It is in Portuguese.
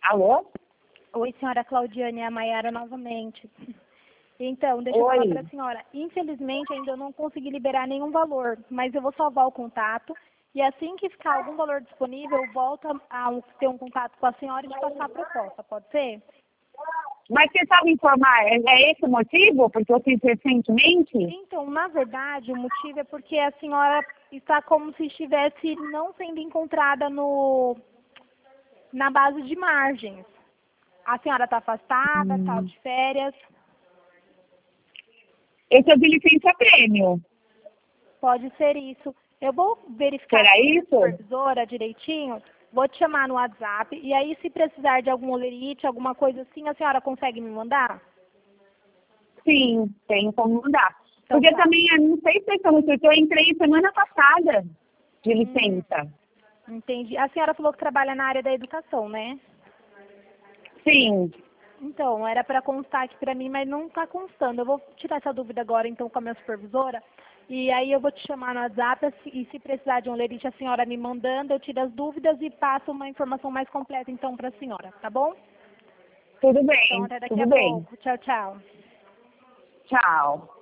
Alô? Oi, senhora Claudiane, é a Maiara novamente. Então, deixa eu Oi. falar para a senhora. Infelizmente, ainda eu não consegui liberar nenhum valor, mas eu vou salvar o contato. E assim que ficar algum valor disponível, eu volto a ter um contato com a senhora e te passar a proposta, pode ser? Mas você sabe informar, é esse o motivo? Porque eu fiz recentemente? Então, na verdade, o motivo é porque a senhora está como se estivesse não sendo encontrada na base de margens. A senhora está afastada, está de férias. Esse é de licença prêmio. Pode ser isso. Eu vou verificar Será com a minha isso? supervisora direitinho, vou te chamar no WhatsApp, e aí se precisar de algum olerite, alguma coisa assim, a senhora consegue me mandar? Sim, tem como mudar. Então Porque tá. também, eu não sei se eu entrei semana passada de licença. Entendi. A senhora falou que trabalha na área da educação, né? Sim, Então, era para constar aqui para mim, mas não está constando. Eu vou tirar essa dúvida agora, então, com a minha supervisora. E aí eu vou te chamar no WhatsApp e se precisar de um lerite, a senhora me mandando, eu tiro as dúvidas e passo uma informação mais completa, então, para a senhora, tá bom? tudo Então, bem, até daqui tudo a bem. pouco. Tchau, tchau. Tchau.